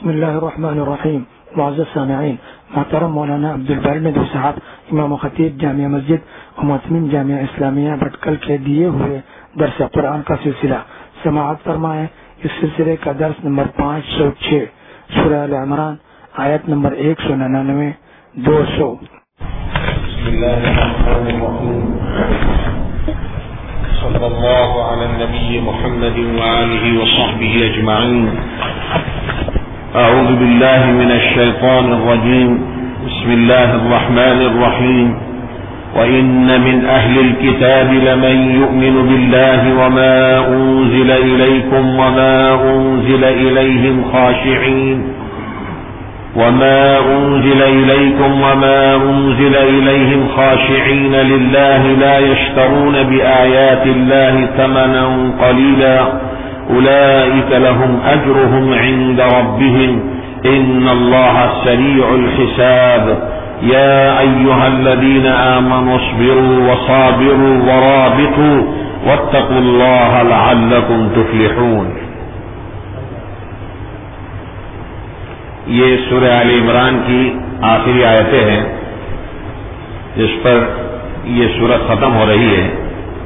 بسم اللہ الرحمن الرحیم. معزز سامعین، محترم مولانا عبدالباری ندوی صاحب امام و خطیب جامع مسجد و معتمین جامعہ اسلامیہ بھٹکل کے دیے ہوئے درس قرآن کا سلسلہ سماعت فرمائیں. اس سلسلے کا درس نمبر 506 سورہ ال عمران آیت نمبر 199 200. بسم اللہ الرحمن الرحیم. صلی اللہ علی النبی محمد وآلہ وصحبہ اجمعین. اعوذ باللہ من الشیطان الرجیم. بسم اللہ الرحمن الرحیم. وَإِنَّ مِنْ أَهْلِ الْكِتَابِ لَمَنْ يُؤْمِنُ بِاللَّهِ وَمَا أُنْزِلَ إِلَيْكُمْ وَمَا أُنْزِلَ إِلَيْهِمْ خَاشِعِينَ لِلَّهِ لَا يَشْتَرُونَ بِآيَاتِ اللَّهِ ثَمَنًا قَلِيلًا أُولَئِكَ لَهُمْ أَجْرُهُمْ عِنْدَ رَبِّهِمْ إِنَّ اللَّهَ سَرِيعُ الْحِسَابِ. يا أيها الذين آمنوا اصبروا وصابروا ورابطوا واتقوا الله لعلكم تفلحون. یہ سورہ آل عمران کی آخری آیتیں ہیں جس پر یہ سورت ختم ہو رہی ہے.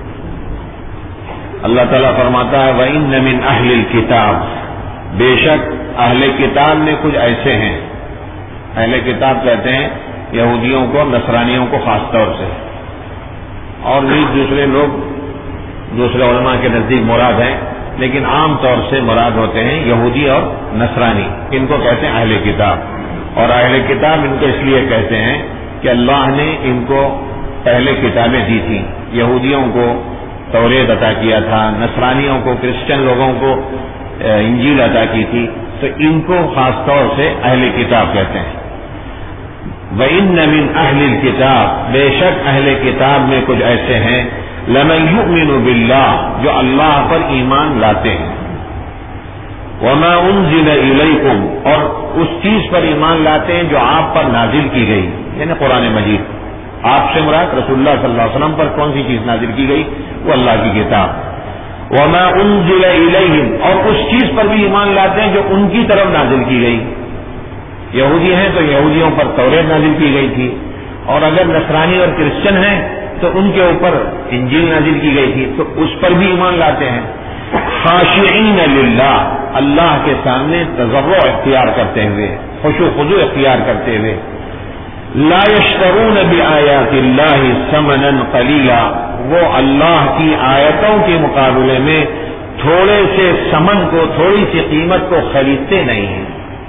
اللہ تعالیٰ فرماتا ہے وَإِنَّ مِنْ أَهْلِ الْكِتَابِ، بے شک اہل کتاب میں کچھ ایسے ہیں. اہل کتاب کہتے ہیں یہودیوں کو، نصرانیوں کو خاص طور سے، اور بھی دوسرے لوگ دوسرے علماء کے نزدیک مراد ہیں، لیکن عام طور سے مراد ہوتے ہیں یہودی اور نصرانی. ان کو کہتے ہیں اہل کتاب. اور اہل کتاب ان کو اس لیے کہتے ہیں کہ اللہ نے ان کو پہلے کتابیں دی تھیں. یہودیوں کو توریت عطا کیا تھا، نصرانیوں کو، کرسچن لوگوں کو انجیل عطا کی تھی، تو ان کو خاص طور سے اہل کتاب کہتے ہیں. وَإِنَّ مِنْ أَهْلِ الْكِتَابِ، بے شک اہل کتاب میں کچھ ایسے ہیں لَمَنْ يُؤْمِنُ بِاللَّهِ، جو اللہ پر ایمان لاتے ہیں، وَمَا أُنْزِلَ إِلَيْكُمْ، اور اس چیز پر ایمان لاتے ہیں جو آپ پر نازل کی گئی، یعنی قرآن مجید. آپ سے مراد رسول اللہ صلی اللہ علیہ وسلم پر کون سی چیز نازل کی گئی؟ وہ اللہ کی کتاب. وَمَا أُنْزِلَ إِلَيْهِمْ، اور اس چیز پر بھی ایمان لاتے ہیں جو ان کی طرف نازل کی گئی. یہودی ہیں تو یہودیوں پر توریت نازل کی گئی تھی، اور اگر نصرانی اور کرسچن ہیں تو ان کے اوپر انجیل نازل کی گئی تھی، تو اس پر بھی ایمان لاتے ہیں. خاشعین للہ، اللہ کے سامنے تضرع اختیار کرتے ہوئے، خشوع و خضوع اختیار کرتے ہوئے. لا یشترون بآیات اللہ ثمنا قلیلا، وہ اللہ کی آیتوں کے مقابلے میں تھوڑے سے ثمن کو، تھوڑی سی قیمت کو خریدتے نہیں ہیں.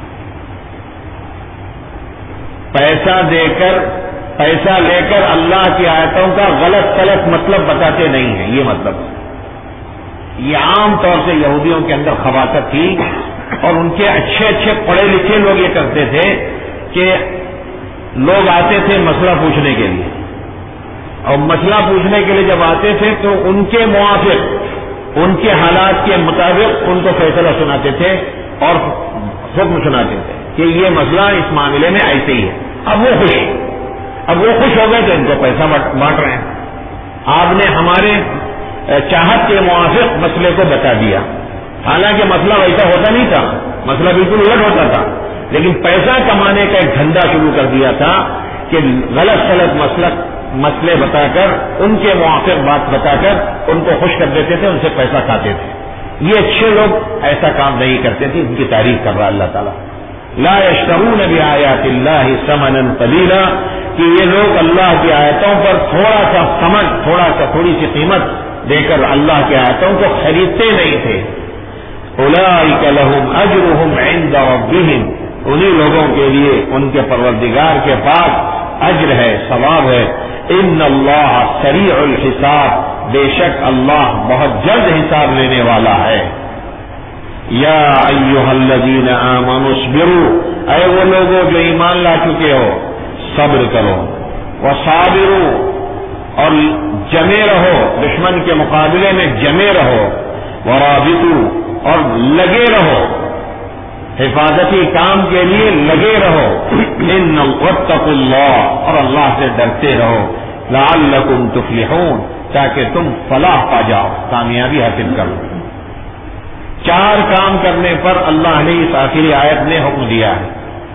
پیسہ لے کر اللہ کی آیتوں کا غلط مطلب بتاتے نہیں ہیں. یہ مطلب یہ عام طور سے یہودیوں کے اندر خباثت تھی، اور ان کے اچھے پڑھے لکھے لوگ یہ کرتے تھے کہ لوگ آتے تھے مسئلہ پوچھنے کے لیے، اور مسئلہ پوچھنے کے لیے جب آتے تھے تو ان کے موافق، ان کے حالات کے مطابق ان کو فیصلہ سناتے تھے اور حکم سناتے تھے کہ یہ مسئلہ اس معاملے میں ایسے ہی ہے. اب وہ خوش ہو گئے تو ان کو پیسہ بانٹ رہے ہیں. آپ نے ہمارے چاہت کے موافق مسئلے کو بتا دیا، حالانکہ مسئلہ ویسا ہوتا نہیں تھا، مسئلہ بالکل الٹ ہوتا تھا، لیکن پیسہ کمانے کا ایک دھندا شروع کر دیا تھا کہ غلط مسئلے بتا کر، ان کے موافق بات بتا کر ان کو خوش کر دیتے تھے، ان سے پیسہ کھاتے تھے. یہ اچھے لوگ ایسا کام نہیں کرتے تھے. ان کی تعریف کر رہا اللہ تعالیٰ. لا یشترون بآیات اللہ ثمنا قلیلا، کہ یہ لوگ اللہ کی آیتوں پر تھوڑی سی قیمت دے کر اللہ کی آیتوں کو خریدتے نہیں تھے. اولئک لہم اجرہم عند ربہم، انہی لوگوں کے لیے ان کے پروردگار کے پاس اجر ہے، ثواب ہے. ان اللہ سریع الحساب، بے شک اللہ بہت جلد حساب لینے والا ہے. یا ایھا الذین آمنوا اصبروا، اے وہ لوگوں جو ایمان لا چکے ہو، صبر کرو. وصابروا، اور جمے رہو، دشمن کے مقابلے میں جمے رہو. ورابطوا، اور لگے رہو، حفاظتی کام کے لیے لگے رہو. واتقوا اللہ، اور اللہ سے ڈرتے رہو. لعلکم تفلحون، تاکہ تم فلاح پا جاؤ، کامیابی حاصل کرو. 4 کام کرنے پر اللہ نے اس آخری آیت میں حکم دیا ہے.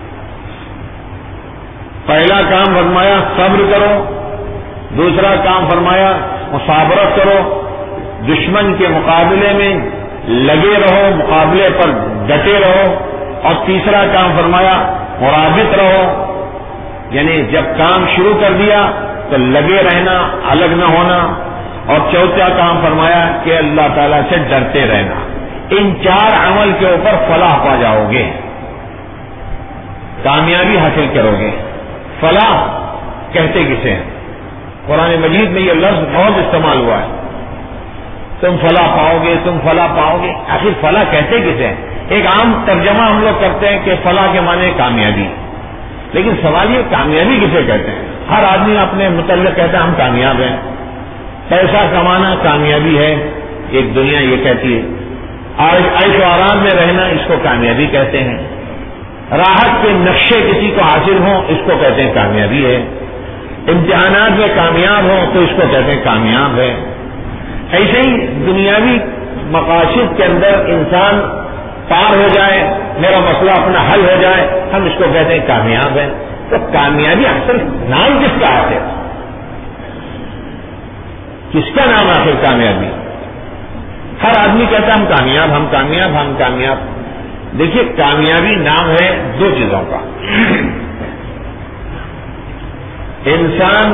پہلا کام فرمایا صبر کرو، دوسرا کام فرمایا مصابرت کرو، دشمن کے مقابلے میں لگے رہو، مقابلے پر ڈٹے رہو، اور تیسرا کام فرمایا مرابط رہو، یعنی جب کام شروع کر دیا تو لگے رہنا، الگ نہ ہونا، اور چوتھا کام فرمایا کہ اللہ تعالیٰ سے ڈرتے رہنا. ان 4 عمل کے اوپر فلاح پا جاؤ گے، کامیابی حاصل کرو گے. فلاح کہتے کسے ہیں؟ قرآن مجید میں یہ لفظ بہت استعمال ہوا ہے. تم فلاح پاؤ گے، تم فلاح پاؤ گے. آخر فلاح کہتے کسے ہیں؟ ایک عام ترجمہ ہم لوگ کرتے ہیں کہ فلاح کے معنی کامیابی، لیکن سوال یہ کامیابی کسے کہتے ہیں؟ ہر آدمی اپنے متعلق کہتا ہے ہم کامیاب ہیں. پیسہ کمانا کامیابی ہے، ایک دنیا یہ کہتی ہے. عیش و آرام میں رہنا اس کو کامیابی کہتے ہیں. راحت کے نقشے کسی کو حاصل ہوں اس کو کہتے ہیں کامیابی ہے. امتحانات میں کامیاب ہوں تو اس کو کہتے ہیں کامیاب ہے. ایسے ہی دنیاوی مقاصد کے اندر انسان پار ہو جائے، میرا مسئلہ اپنا حل ہو جائے، ہم اس کو کہتے ہیں کامیاب ہے. تو کامیابی اکثر نام کس کا ہے؟ کس کا نام آخر کامیابی؟ ہر آدمی کہتا ہے ہم کامیاب، ہم کامیاب، ہم کامیاب. دیکھیے کامیابی نام ہے 2 چیزوں کا. انسان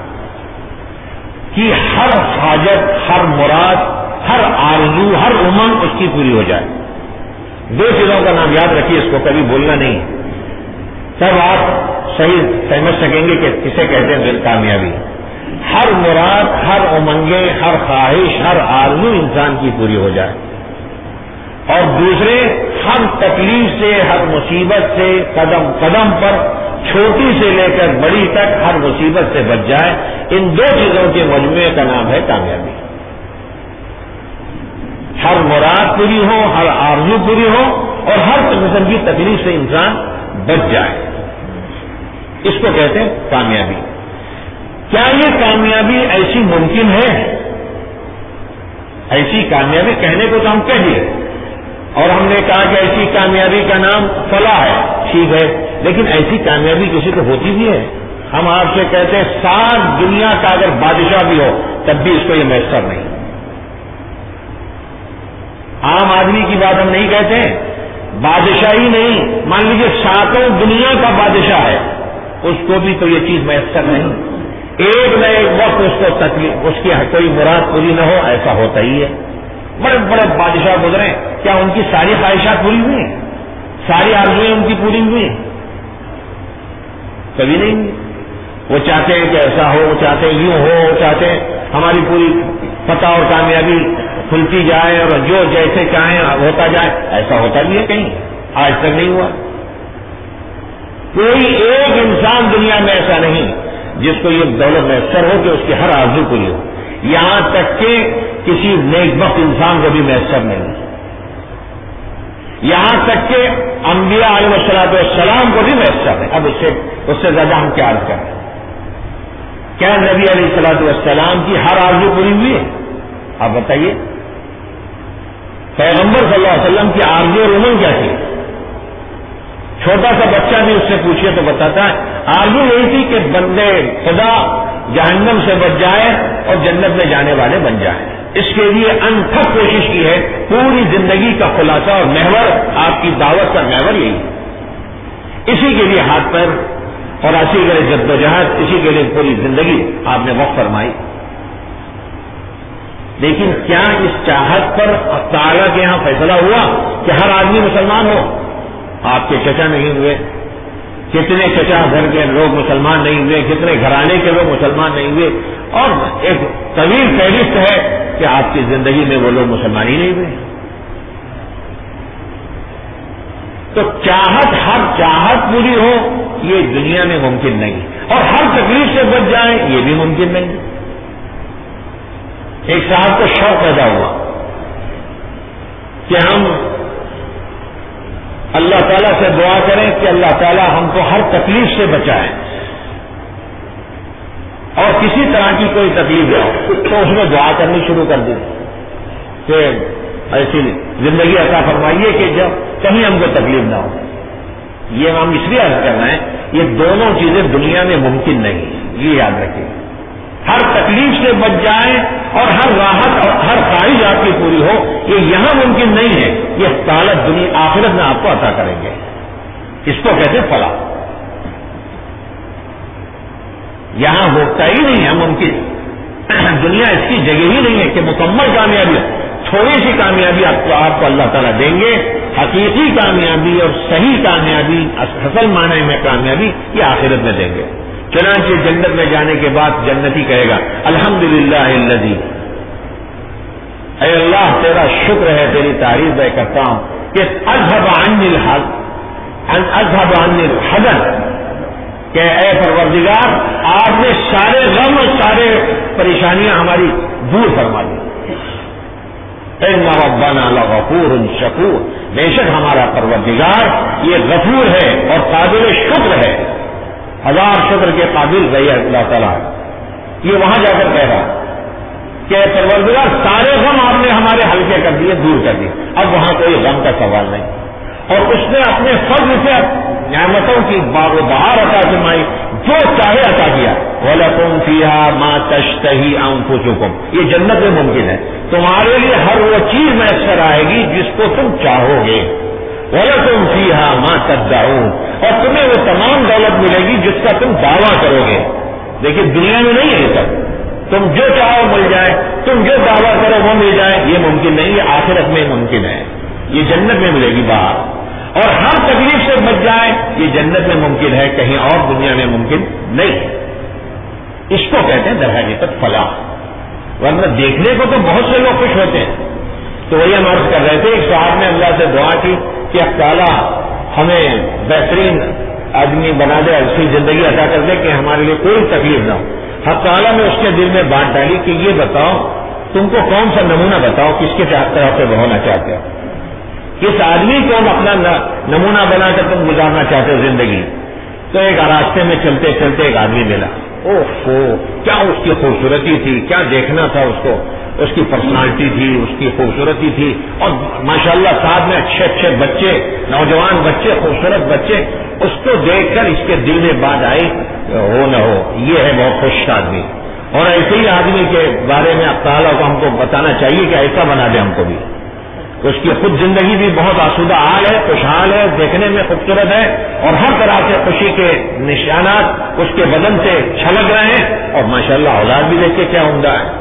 کی ہر حاجت، ہر مراد، ہر آرزو، ہر امنگ اس کی پوری ہو جائے. 2 چیزوں کا نام یاد رکھیے، اس کو کبھی بھولنا نہیں، تب آپ صحیح سمجھ سکیں گے کہ کسے کہتے ہیں کامیابی. ہر مراد، ہر امنگیں، ہر خواہش، ہر آرزو انسان کی پوری ہو جائے، اور دوسرے ہر تکلیف سے، ہر مصیبت سے قدم قدم پر چھوٹی سے لے کر بڑی تک ہر مصیبت سے بچ جائے. ان 2 چیزوں کے مجموعے کا نام ہے کامیابی. ہر مراد پوری ہو، ہر آرزو پوری ہو، اور ہر قسم کی تکلیف سے انسان بچ جائے، اس کو کہتے ہیں کامیابی. کیا یہ کامیابی ایسی ممکن ہے؟ ایسی کامیابی کہنے کو تو ہم کہہ دیے، اور ہم نے کہا کہ ایسی کامیابی کا نام فلاح ہے، ٹھیک ہے، لیکن ایسی کامیابی کسی کو ہوتی بھی ہے؟ ہم آپ سے کہتے ہیں 7 دنیا کا اگر بادشاہ بھی ہو تب بھی اس کو یہ میسر نہیں. عام آدمی کی بات ہم نہیں کہتے ہیں، بادشاہی نہیں، مان لیجیے 7 دنیا کا بادشاہ ہے، اس کو بھی تو یہ چیز میسر نہیں. ایک نہ ایک وقت اس کو تکلیف، اس کی کوئی مراد پوری نہ ہو، ایسا ہوتا ہی ہے. بڑے بڑے بادشاہ گزرے، کیا ان کی ساری خواہشات پوری ہوئی؟ ساری آرزویں ان کی پوری ہوئی؟ کبھی نہیں. وہ چاہتے ہیں کہ ایسا ہو، وہ چاہتے ہیں یوں ہو، وہ چاہتے ہیں ہماری پوری فتح اور کامیابی کھلتی جائے اور جو جیسے چاہیں ہوتا جائے. ایسا ہوتا بھی ہے کہیں؟ آج تک نہیں ہوا. کوئی ایک انسان دنیا میں ایسا نہیں جس کو یہ دولت میسر ہو کہ اس کی ہر آرزو پوری ہو. یہاں تک کہ کسی نیک بخت انسان کو بھی میسر نہیں. یہاں تک کہ انبیاء علیہ السلام کو بھی میسر ہے. اب اس سے زیادہ ہم کیا عرض کریں؟ کیا نبی علیہ السلام کی ہر آرزو پوری ہوئی ہے؟ آپ بتائیے. پیغمبر صلی اللہ علیہ وسلم کی آرزو اور امنگ کیا تھی؟ چھوٹا سا بچہ بھی اس سے پوچھے تو بتاتا ہے آرزو یہی تھی کہ بندے خدا جہنم سے بچ جائے اور جنت میں جانے والے بن جائیں. اس کے لیے انتھک کوشش کی ہے. پوری زندگی کا خلاصہ اور محور، آپ کی دعوت کا محور یہی ہے. اسی کے لیے ہاتھ پیر اور اسی کے لیے جدوجہد، اسی کے لیے پوری زندگی آپ نے وقف فرمائی. لیکن کیا اس چاہت پر تعالیٰ کے یہاں فیصلہ ہوا کہ ہر آدمی مسلمان ہو؟ آپ کے چچا نہیں ہوئے، کتنے چچا گھر کے لوگ مسلمان نہیں ہوئے، کتنے گھرانے کے لوگ مسلمان نہیں ہوئے، اور ایک طویل فہرست ہے کہ آپ کی زندگی میں وہ لوگ مسلمان ہی نہیں ہوئے. تو چاہت، ہر چاہت پوری ہو یہ دنیا میں ممکن نہیں، اور ہر تکلیف سے بچ جائیں یہ بھی ممکن نہیں. ایک صاحب کو شوق پیدا ہوا کہ ہم اللہ تعالیٰ سے دعا کریں کہ اللہ تعالیٰ ہم کو ہر تکلیف سے بچائے، اور کسی طرح کی کوئی تکلیف ہو تو اس میں دعا کرنی شروع کر دی کہ ایسی زندگی عطا فرمائیے کہ جب کہیں ہم کو تکلیف نہ ہو. یہ ہم اس لیے عرض کر رہے ہیں یہ دونوں چیزیں دنیا میں ممکن نہیں ہیں, یہ یاد رکھیے. ہر تکلیف سے بچ جائیں اور ہر راحت اور ہر خواہش آپ کی پوری ہو, یہ یہاں ممکن نہیں ہے. یہ تعالیٰ دنیا آخرت میں آپ کو عطا کریں گے. اس کو کہتے ہیں فلاح. یہاں ہوتا ہی نہیں ہے ممکن. دنیا اس کی جگہ ہی نہیں ہے کہ مکمل کامیابی. تھوڑی سی کامیابی آپ کو اللہ تعالیٰ دیں گے. حقیقی کامیابی اور صحیح کامیابی, اصل معنی میں کامیابی, یہ آخرت میں دیں گے. چنانچہ جنت میں جانے کے بعد جنتی کہے گا الحمدللہ الذی, اے اللہ تیرا شکر ہے, تیری تعریف میں کرتا ہوں کہ اذهب عنی الحزن, کہ اے پروردگار آپ نے سارے غم اور سارے پریشانیاں ہماری دور فرما دی. ان ربنا لغفور شکور, بے شک ہمارا پروردگار یہ غفور ہے اور قابل شکر ہے, ہزار شکر کے قابل ہے اللہ تعالیٰ. یہ وہاں جا کر کہہ رہا کہ پروردگار سارے غم آپ نے ہمارے ہلکے کر دیے, دور کر دیے. اب وہاں کوئی غم کا سوال نہیں, اور اس نے اپنے فضل سے نعمتوں کی باغ و بہار عطا فرمائی, جو چاہے عطا کیا. وَلَكُمْ فِيهَا مَا تَشْتَهِي أَنفُسُكُمْ, یہ جنت میں ممکن ہے. تمہارے لیے ہر وہ چیز میسر آئے گی جس کو تم چاہو گے. وَلَكُمْ فِيهَا مَا تَدَّعُونَ, اور تمہیں وہ تمام دولت ملے گی جس کا تم دعویٰ کرو گے. لیکن دنیا میں نہیں ہے یہ سب. تم جو چاہو مل جائے, تم جو دعویٰ کرو وہ مل جائے, یہ ممکن نہیں. یہ آخرت میں ممکن ہے, یہ جنت میں ملے گی باہر. اور ہر تکلیف سے بچ جائے, یہ جنت میں ممکن ہے, کہیں اور دنیا میں ممکن نہیں ہے. اس کو کہتے ہیں در حقیقت فلاح. ورنہ دیکھنے کو تو بہت سے لوگ خوش ہوتے ہیں. تو وہی ہم عرض کر رہے تھے, ایک صاحب نے اللہ سے دعا کی کہ اب تعالیٰ ہمیں بہترین آدمی بنا دے, ایسی زندگی عطا کر دے کہ ہمارے لیے کوئی تکلیف نہ ہو. اب تعالیٰ نے اس کے دل میں بات ڈالی کہ یہ بتاؤ تم کو کون سا نمونہ بتاؤ, کس کے طرف سے ہونا چاہتے ہو, کس آدمی کو اپنا نمونہ بنا کر تم گزارنا چاہتے ہو زندگی. تو ایک راستے میں چلتے چلتے ایک آدمی ملا. اوہ کیا اس کی خوبصورتی تھی, کیا دیکھنا تھا اس کو, اس کی پرسنالٹی تھی, اس کی خوبصورتی تھی, اور ماشاءاللہ ساتھ میں اچھے اچھے بچے, نوجوان بچے, خوبصورت بچے. اس کو دیکھ کر اس کے دل میں بات آئی ہو نہ ہو یہ ہے بہت خوش آدمی. اور ایسے ہی آدمی کے بارے میں اب تعالیٰ کو ہم کو بتانا چاہیے کہ ایسا بنا دے ہم کو بھی. اس کی خود زندگی بھی بہت آسودہ حال ہے, خوشحال ہے, دیکھنے میں خوبصورت ہے, اور ہر طرح سے خوشی کے نشانات اس کے بدن سے چھلک رہے ہیں, اور ماشاءاللہ اولاد بھی دیکھ کے کیا عمدہ ہے.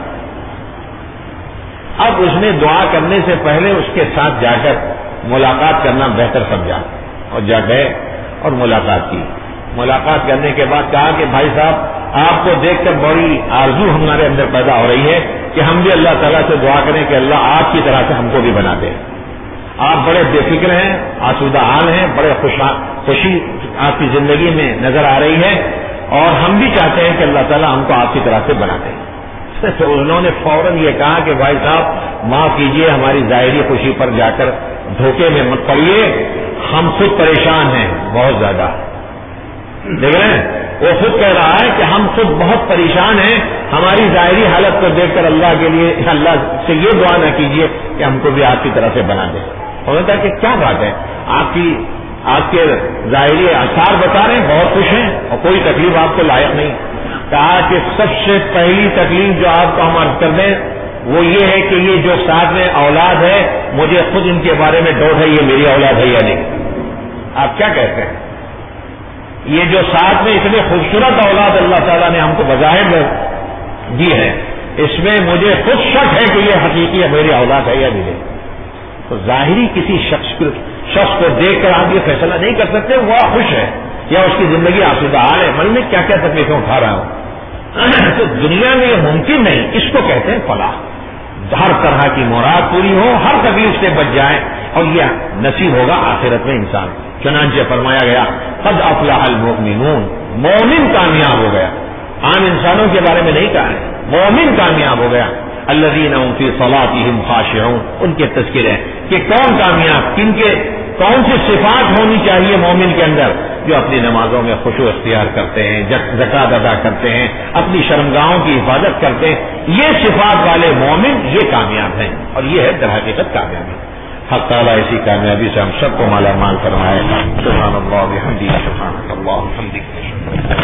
اب اس نے دعا کرنے سے پہلے اس کے ساتھ جا کر ملاقات کرنا بہتر سمجھا, اور جا گئے اور ملاقات کی. ملاقات کرنے کے بعد کہا کہ بھائی صاحب آپ کو دیکھ کر بڑی آرزو ہمارے اندر پیدا ہو رہی ہے کہ ہم بھی اللہ تعالیٰ سے دعا کریں کہ اللہ آپ کی طرح سے ہم کو بھی بنا دے. آپ بڑے بے فکر ہیں, آسودہ حال ہیں, بڑے خوشی آپ کی زندگی میں نظر آ رہی ہے, اور ہم بھی چاہتے ہیں کہ اللہ تعالیٰ ہم کو آپ کی طرح سے بنا دے. تو انہوں نے فوراً یہ کہا کہ بھائی صاحب معاف کیجئے, ہماری ظاہری خوشی پر جا کر دھوکے میں مت پڑیے, ہم خود پریشان ہیں بہت زیادہ. دیکھ رہے ہیں, وہ خود کہہ رہا ہے کہ ہم خود بہت پریشان ہیں, ہماری ظاہری حالت کو دیکھ کر اللہ کے لیے اللہ سے یہ دعا نہ کیجیے کہ ہم کو بھی آپ کی طرح سے بنا دے. اور کہا کہ کیا بات ہے, آپ کے ظاہری آثار بتا رہے ہیں, بہت خوش ہیں اور کوئی تکلیف آپ کو لائق نہیں. کہا کہ سب سے پہلی تکلیف جو آپ کو ہم عرض کر دیں وہ یہ ہے کہ یہ جو ساتھ میں اولاد ہے, مجھے خود ان کے بارے میں ڈاؤٹ ہے یہ میری اولاد ہے یا نہیں. آپ کیا کہتے ہیں, یہ جو ساتھ میں اتنے خوبصورت اولاد اللہ تعالیٰ نے ہم کو بظاہر دی ہے, اس میں مجھے خود شک ہے کہ یہ حقیقی میری اولاد ہے یا نہیں. تو ظاہری کسی شخص کو دیکھ کر آپ یہ فیصلہ نہیں کر سکتے وہ خوش ہے یا اس کی زندگی آسودہ حال ہے, من میں کیا کیا تکلیفیں اٹھا رہا ہوں. تو دنیا میں یہ ممکن نہیں, اس کو کہتے ہیں فلاح. ہر طرح کی مراد پوری ہو, ہر تکلیف سے بچ جائے, اور یہ نصیب ہوگا آخرت میں انسان. چنانچہ فرمایا گیا قد افلح المؤمنون, مومن کامیاب ہو گیا. عام انسانوں کے بارے میں نہیں کہا ہے, مومن کامیاب ہو گیا. الذین هم فی صلاتهم خاشعون, ان کے تذکرے ہیں کہ کون کامیاب, کن کے کون سی صفات ہونی چاہیے مومن کے اندر؟ جو اپنی نمازوں میں خشوع اختیار کرتے ہیں، زکوٰۃ ادا کرتے ہیں، اپنی شرمگاہوں کی حفاظت کرتے ہیں، یہ صفات والے مومن یہ کامیاب ہیں، اور یہ ہے در حقیقت کامیابی۔ حق تعالیٰ اسی کامیابی سے ہم سب کو مالا مال فرمائے۔ سبحان اللہ و بحمدہ، سبحان اللہ و بحمدہ۔